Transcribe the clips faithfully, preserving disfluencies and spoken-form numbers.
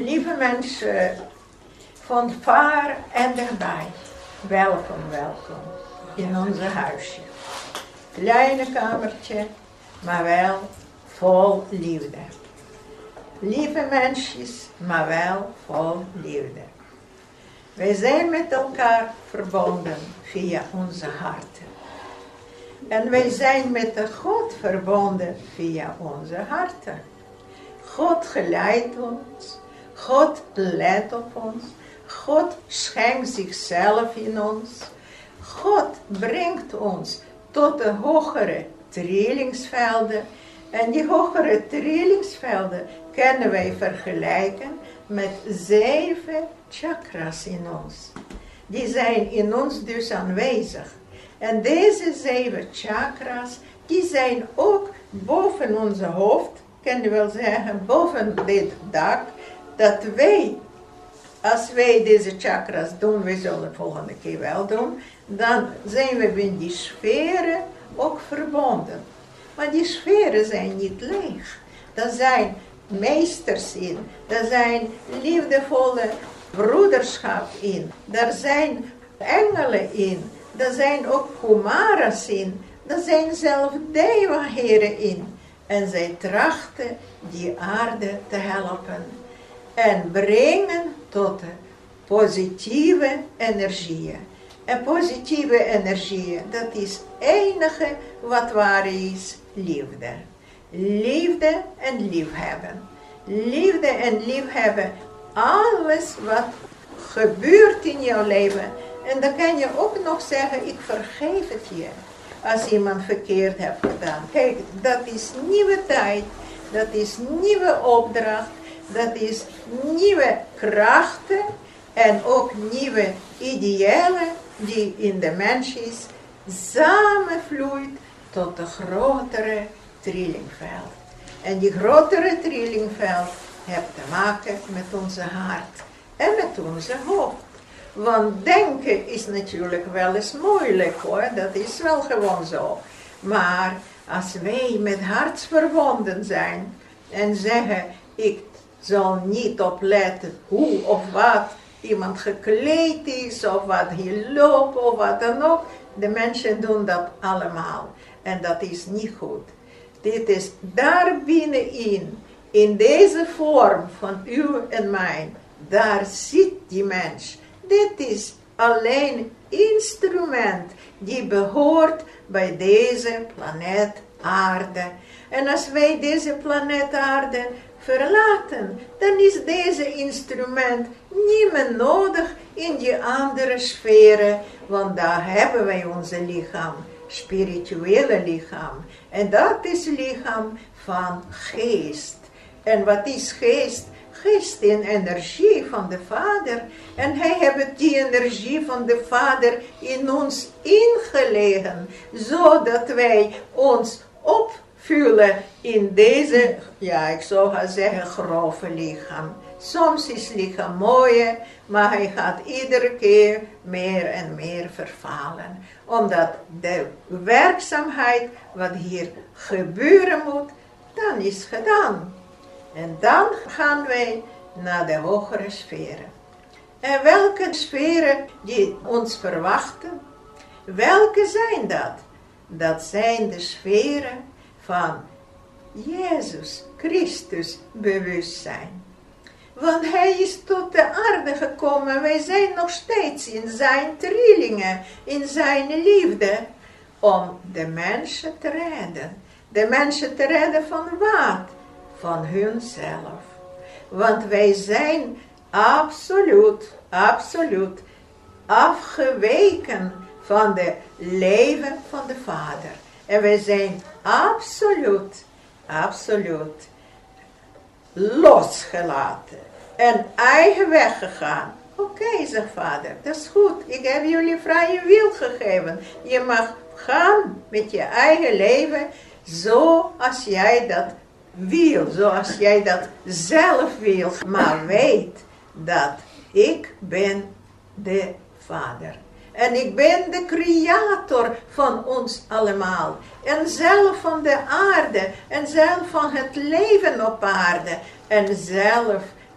Lieve mensen van ver en dichtbij, welkom, welkom in onze huisje. Kleine kamertje, maar wel vol liefde. Lieve mensjes, maar wel vol liefde. Wij zijn met elkaar verbonden via onze harten. En wij zijn met de God verbonden via onze harten. God geleidt ons. God let op ons. God schenkt zichzelf in ons. God brengt ons tot de hogere trillingsvelden. En die hogere trillingsvelden kunnen wij vergelijken met zeven chakras in ons. Die zijn in ons dus aanwezig. En deze zeven chakras, die zijn ook boven onze hoofd, kan je wel zeggen, boven dit dak, dat wij, als wij deze chakras doen, we zullen de volgende keer wel doen, dan zijn we in die sferen ook verbonden. Maar die sferen zijn niet leeg. Er zijn meesters in, er zijn liefdevolle broederschap in, er zijn engelen in, er zijn ook kumaras in, er zijn zelfs deva-heren in. En zij trachten die aarde te helpen en brengen tot de positieve energieën. En positieve energieën, dat is het enige wat waar is, liefde. Liefde en liefhebben. Liefde en liefhebben, alles wat gebeurt in jouw leven. En dan kan je ook nog zeggen, ik vergeef het je. Als iemand verkeerd heeft gedaan. Kijk, dat is nieuwe tijd. Dat is nieuwe opdracht. Dat is nieuwe krachten. En ook nieuwe idealen die in de mens is. Samenvloeit tot een grotere trillingveld. En die grotere trillingveld heeft te maken met onze hart. En met onze hoofd. Want denken is natuurlijk wel eens moeilijk hoor, dat is wel gewoon zo. Maar als wij met hart verbonden zijn en zeggen, ik zal niet opletten hoe of wat iemand gekleed is, of wat hier loopt, of wat dan ook. De mensen doen dat allemaal. En dat is niet goed. Dit is daar binnenin, in deze vorm van u en mij, daar zit die mens. Dit is alleen instrument die behoort bij deze planeet aarde. En als wij deze planeet aarde verlaten, dan is deze instrument niet meer nodig in die andere sferen, want daar hebben wij onze lichaam, spirituele lichaam. En dat is het lichaam van geest. En wat is geest? Geest in energie van de Vader. En hij heeft die energie van de Vader in ons ingelegen. Zodat wij ons opvullen in deze, ja ik zou gaan zeggen, grove lichaam. Soms is het lichaam mooier, maar hij gaat iedere keer meer en meer verfalen. Omdat de werkzaamheid wat hier gebeuren moet, dan is gedaan. En dan gaan wij naar de hogere sferen. En welke sferen die ons verwachten? Welke zijn dat? Dat zijn de sferen van Jezus Christus bewustzijn. Want hij is tot de aarde gekomen. Wij zijn nog steeds in zijn trillingen, in zijn liefde. Om de mensen te redden. De mensen te redden van wat? Van hunzelf. Want wij zijn absoluut, absoluut afgeweken van het leven van de Vader. En wij zijn absoluut, absoluut losgelaten. En eigen weg gegaan. Oké, okay, zegt Vader, dat is goed. Ik heb jullie vrije wil gegeven. Je mag gaan met je eigen leven zoals jij dat wil, zoals jij dat zelf wil. Maar weet dat ik ben de Vader. En ik ben de creator van ons allemaal. En zelf van de aarde. En zelf van het leven op aarde. En zelf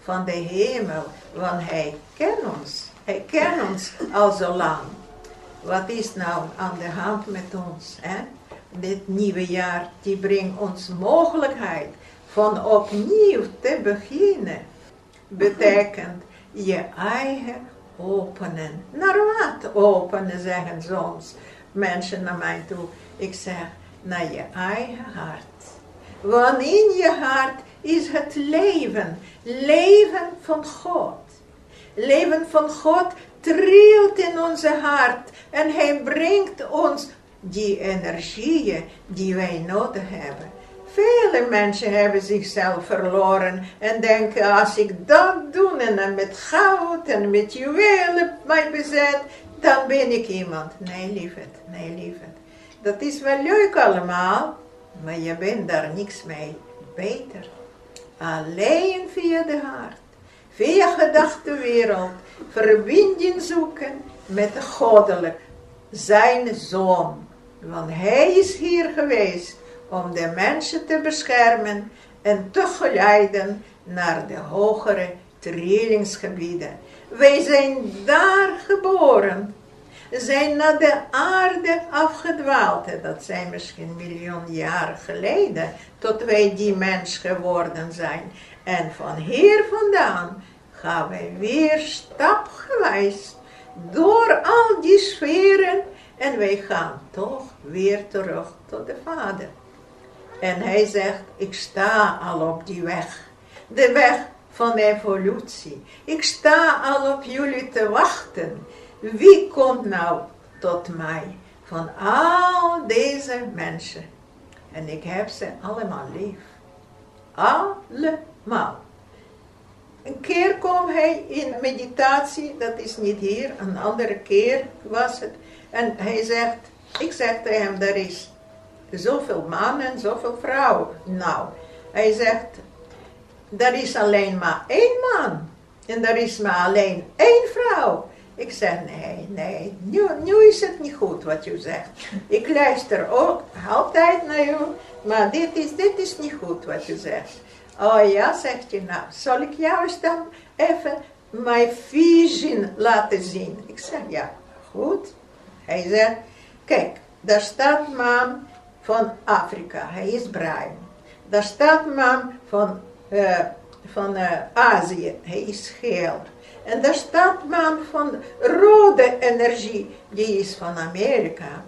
van de hemel, want hij kent ons. Hij kent ons al zo lang. Wat is nou aan de hand met ons? Hè? Dit nieuwe jaar, die brengt ons mogelijkheid van opnieuw te beginnen. Betekent je eigen openen. Naar wat openen, zeggen soms mensen naar mij toe. Ik zeg, naar je eigen hart. Want in je hart is het leven. Leven van God. Leven van God trilt in onze hart. En hij brengt ons die energieën die wij nodig hebben. Vele mensen hebben zichzelf verloren en denken, als ik dat doe en dan met goud en met juwelen mij bezet, dan ben ik iemand. Nee, lieverd, nee, lieverd. Dat is wel leuk allemaal, maar je bent daar niks mee beter. Alleen via de hart, via gedachtenwereld, verbinding zoeken met de goddelijk, zijn zoon. Want hij is hier geweest om de mensen te beschermen en te geleiden naar de hogere trillingsgebieden. Wij zijn daar geboren, zijn naar de aarde afgedwaald. Dat zijn misschien miljoen jaar geleden, tot wij die mens geworden zijn. En van hier vandaan gaan wij weer stapgewijs door al die sferen en wij gaan toch weer terug tot de Vader. En hij zegt, ik sta al op die weg. De weg van evolutie. Ik sta al op jullie te wachten. Wie komt nou tot mij? Van al deze mensen. En ik heb ze allemaal lief. Allemaal. Een keer kwam hij in meditatie, dat is niet hier, een andere keer was het. En hij zegt, ik zeg tegen hem, er is zoveel mannen en zoveel vrouwen. Nou, hij zegt, er is alleen maar één man. En er is maar alleen één vrouw. Ik zeg, nee, nee, nu, nu is het niet goed wat u zegt. Ik luister ook altijd naar u, maar dit is, dit is niet goed wat u zegt. Oh ja, zegt u, nou, zal ik jou eens dan even mijn vision laten zien? Ik zeg, ja, goed. Hij zegt, kijk, daar staat man van Afrika, hij is bruin. Daar staat man van, uh, van uh, Azië, hij is geel. En daar staat man van rode energie, die is van Amerika,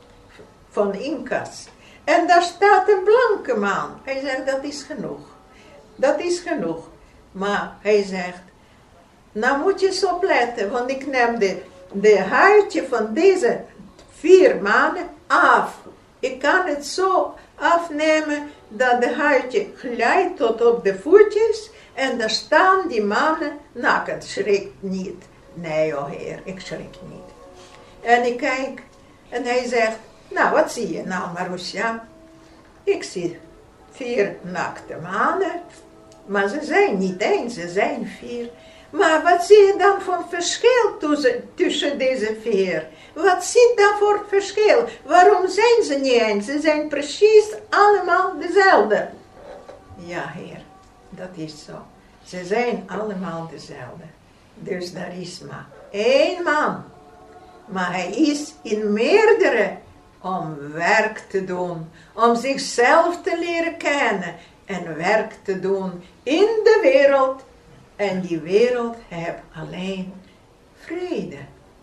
van Incas. En daar staat een blanke man. Hij zegt, dat is genoeg. Dat is genoeg. Maar hij zegt, nou moet je eens opletten, want ik neem de, de huidje van deze vier mannen af. Ik kan het zo afnemen dat de huidje glijdt tot op de voetjes en daar staan die mannen naakt. Schrik niet. Nee, oh heer, ik schrik niet. En ik kijk en hij zegt, nou wat zie je nou Marusha? Ik zie vier naakte mannen, maar ze zijn niet één, ze zijn vier. Maar wat zie je dan voor verschil tussen, tussen deze vier? Wat zit dan voor verschil? Waarom zijn ze niet één? Ze zijn precies allemaal dezelfde. Ja, heer, dat is zo. Ze zijn allemaal dezelfde. Dus er is maar één man. Maar hij is in meerdere om werk te doen. Om zichzelf te leren kennen. En werk te doen in de wereld. En die wereld heeft alleen vrede.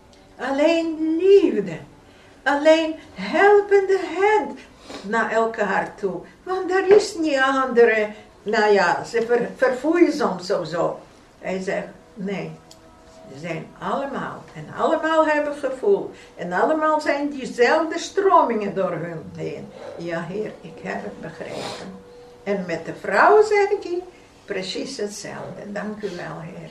Alleen liefde. Alleen helpende hand naar elkaar toe. Want er is niet andere. Nou ja, ze ver, vervoeren soms of zo. Hij zegt, nee. Ze zijn allemaal. En allemaal hebben gevoel. En allemaal zijn diezelfde stromingen door hun heen. Ja, heer, ik heb het begrepen. En met de vrouw zegt hij precies hetzelfde. Dank u wel, heer.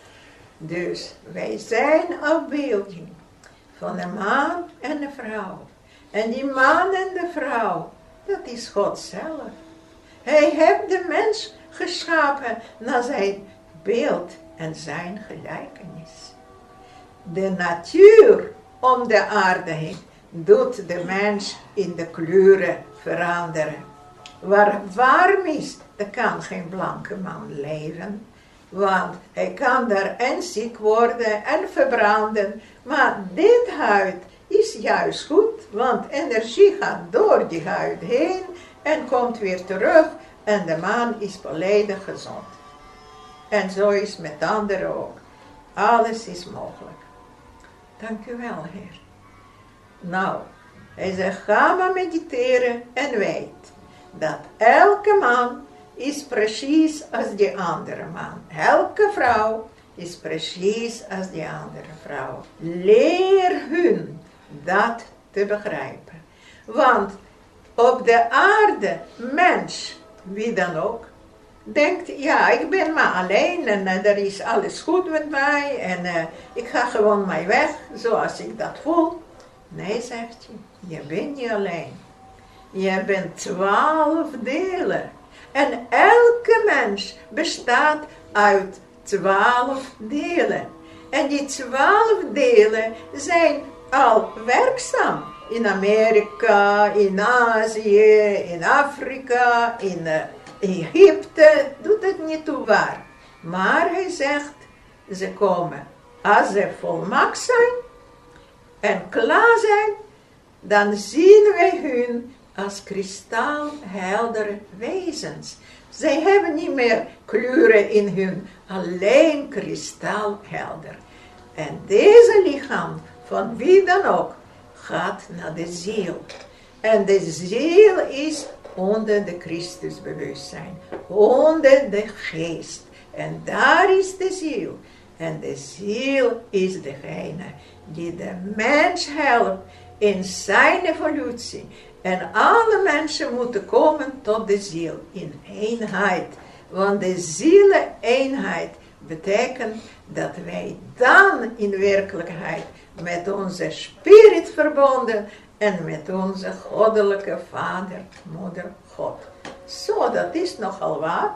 Dus wij zijn afbeelding van een man en een vrouw. En die man en de vrouw, dat is God zelf. Hij heeft de mens geschapen naar zijn beeld en zijn gelijkenis. De natuur om de aarde heen doet de mens in de kleuren veranderen. Waar warm is, er kan geen blanke man leven. Want hij kan daar en ziek worden en verbranden. Maar dit huid is juist goed, want energie gaat door die huid heen en komt weer terug. En de man is volledig gezond. En zo is met anderen ook. Alles is mogelijk. Dank u wel, Heer. Nou, hij zegt, ga maar mediteren en weet dat elke man is precies als die andere man. Elke vrouw is precies als die andere vrouw. Leer hun dat te begrijpen. Want op de aarde, mens, wie dan ook, denkt, ja, ik ben maar alleen en uh, er is alles goed met mij en uh, ik ga gewoon mijn weg zoals ik dat voel. Nee, zegt hij, je bent niet alleen. Je bent twaalf delen. En elke mens bestaat uit twaalf delen. En die twaalf delen zijn al werkzaam. In Amerika, in Azië, in Afrika, in uh, Egypte. Doet het niet toe waar. Maar hij zegt, ze komen. Als ze volmaakt zijn en klaar zijn, dan zien wij hun als kristalheldere wezens. Zij hebben niet meer kleuren in hun, alleen kristalhelder. En deze lichaam, van wie dan ook, gaat naar de ziel. En de ziel is onder de Christusbewustzijn, onder de geest. En daar is de ziel. En de ziel is degene die de mens helpt in zijn evolutie. En alle mensen moeten komen tot de ziel in eenheid. Want de ziele-eenheid betekent dat wij dan in werkelijkheid met onze spirit verbonden en met onze goddelijke vader, moeder, God. Zo, dat is nogal wat.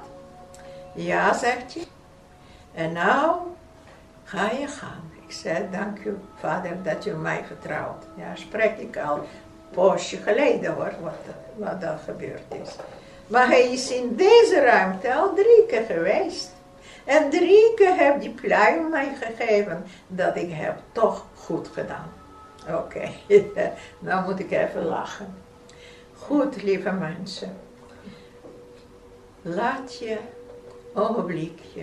Ja, zegt hij. En nou ga je gaan. Ik zei, dank u, vader, dat u mij vertrouwt. Ja, spreek ik al een poosje geleden hoor, wat, wat er gebeurd is. Maar hij is in deze ruimte al drie keer geweest. En drie keer heb die pluim mij gegeven dat ik heb toch goed gedaan. Oké, okay. Nou moet ik even lachen. Goed, lieve mensen. Laat je ogenblikje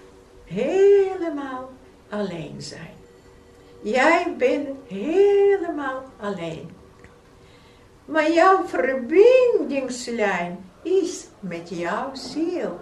helemaal alleen zijn. Jij bent helemaal alleen. Maar jouw verbindingslijn is met jouw ziel.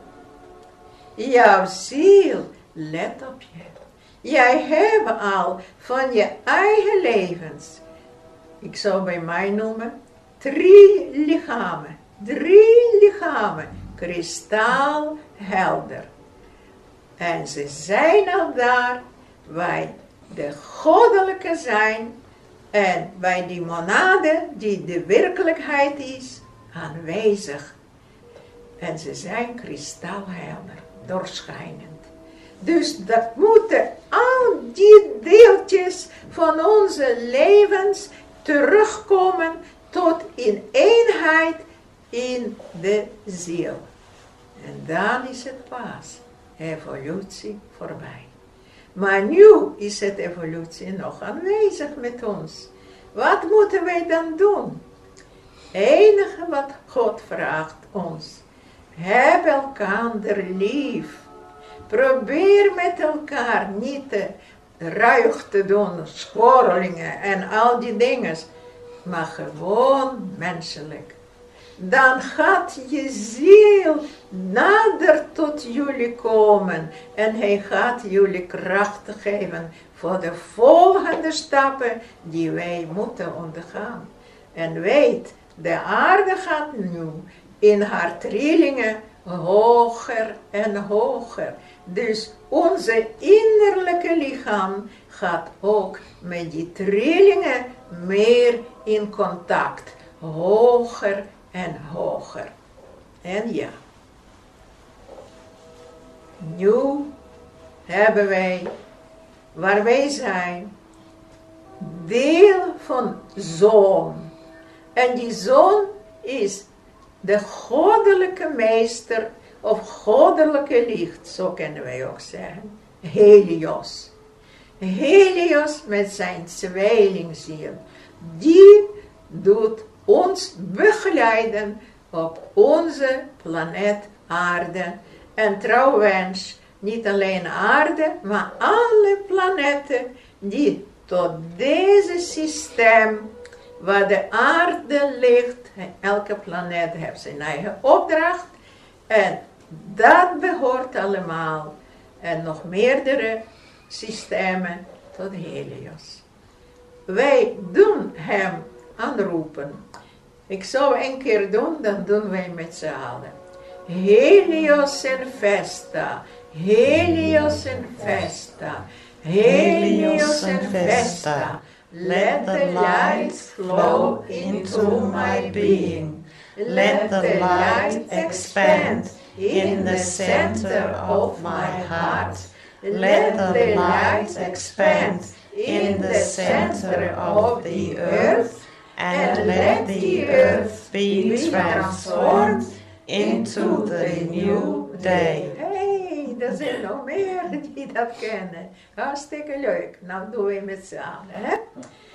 Jouw ziel, let op je. Jij hebt al van je eigen levens, ik zou bij mij noemen, drie lichamen. Drie lichamen, kristalhelder. En ze zijn al daar, wij de goddelijke zijn en bij die monade die de werkelijkheid is, aanwezig. En ze zijn kristalhelder, doorschijnend. Dus dat moeten al die deeltjes van onze levens terugkomen tot in eenheid in de ziel. En dan is het pas evolutie voorbij. Maar nu is het evolutie nog aanwezig met ons. Wat moeten wij dan doen? Het enige wat God vraagt ons. Heb elkaar lief. Probeer met elkaar niet te ruig te doen, schorrelingen en al die dingen. Maar gewoon menselijk. Dan gaat je ziel nader tot jullie komen. En hij gaat jullie kracht geven voor de volgende stappen die wij moeten ondergaan. En weet, de aarde gaat nu in haar trillingen hoger en hoger. Dus onze innerlijke lichaam gaat ook met die trillingen meer in contact. Hoger en hoger. En ja. Nu hebben wij, waar wij zijn, deel van zon. En die zon is de goddelijke meester of goddelijke licht, zo kunnen wij ook zeggen. Helios. Helios met zijn tweelingziel. Die doet ons begeleiden op onze planeet aarde. En trouwens, niet alleen aarde, maar alle planeten die tot deze systeem, waar de aarde ligt, elke planeet heeft zijn eigen opdracht. En dat behoort allemaal. En nog meerdere systemen tot Helios. Wij doen hem aanroepen. Ik zou een keer doen, dan doen wij met z'n allen. Helios en Vesta, Helios en Vesta, Helios en Vesta. Let the light flow into my being. Let the light expand in the center of my heart. Let the light expand in the center of the earth. And let the earth be transformed into the new day. Hey, er zijn nog meer die dat kennen. Hartstikke leuk. Nou doen we met z'n allen, hè?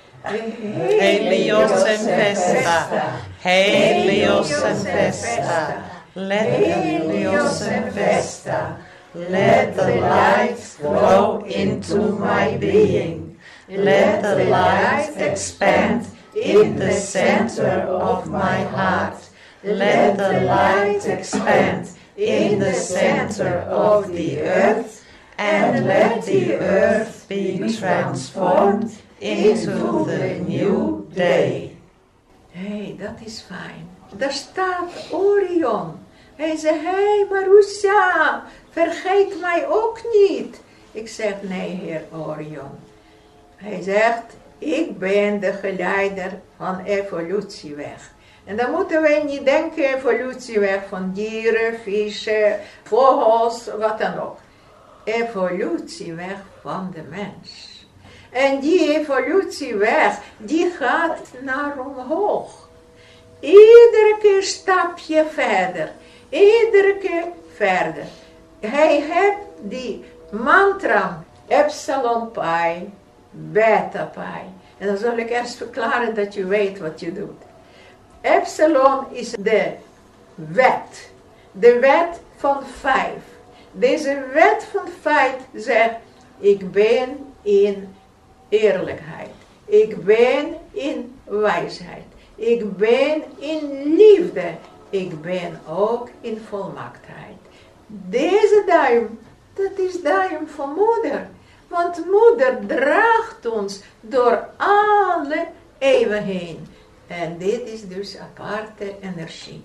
Helios en Vesta, Helios en Vesta, let Helios en Vesta, let the light flow into my being, let the light expand in the center of my heart, let the light expand in the center of the earth, and let the earth be transformed into the new day. Hé, hey, dat is fijn. Daar staat Orion. Hij zei, hé hey, Marusha, vergeet mij ook niet. Ik zeg, nee heer Orion. Hij zegt, ik ben de geleider van evolutieweg. En dan moeten wij niet denken evolutieweg van dieren, vissen, vogels, wat dan ook. Evolutieweg van de mens. En die evolutieweg, die gaat naar omhoog. Iedere keer stapje verder. Iedere keer verder. Hij heeft die mantra, Epsilon Pi, Beta Pi. En dan zal ik eerst verklaren dat je weet wat je doet. Epsilon is de wet. De wet van vijf. Deze wet van vijf zegt, ik ben in eerlijkheid. Ik ben in wijsheid. Ik ben in liefde. Ik ben ook in volmaaktheid. Deze duim, dat is duim van moeder. Want moeder draagt ons door alle eeuwen heen. En dit is dus aparte energie.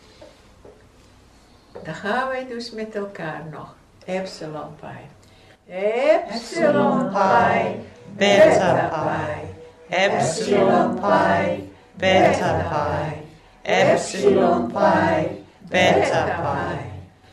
Dan gaan wij dus met elkaar nog. Epsilon Pi. Epsilon Pi. Beta Pi, Epsilon Pi, Beta Pi, Epsilon Pi, Beta Pi.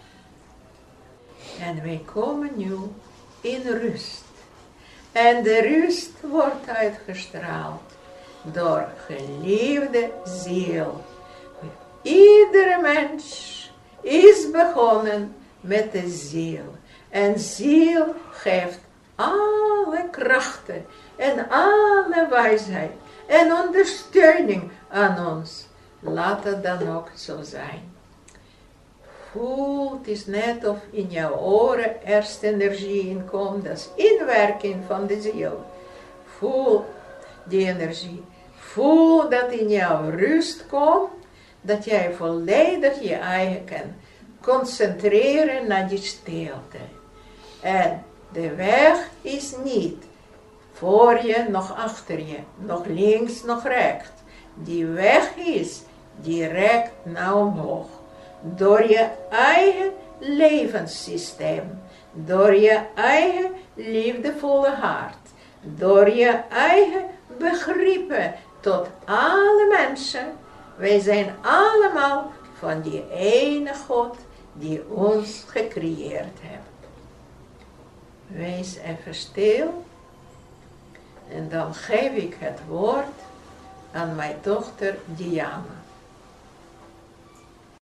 En wij komen nu in rust. En de rust wordt uitgestraald door geliefde ziel. Iedere mens is begonnen met de ziel. En ziel geeft alle krachten en alle wijsheid en ondersteuning aan ons. Laat het dan ook zo zijn. Voel, het is net of in jouw oren eerst energie inkomt. Dat is inwerking van de ziel. Voel die energie. Voel dat in jouw rust komt. Dat jij volledig je eigen kan concentreren naar die stilte. En de weg is niet voor je, nog achter je, nog links, nog rechts. Die weg is direct naar omhoog. Door je eigen levenssysteem. Door je eigen liefdevolle hart. Door je eigen begrippen tot alle mensen. Wij zijn allemaal van die ene God die ons gecreëerd heeft. Wees even stil. En dan geef ik het woord aan mijn dochter Diana.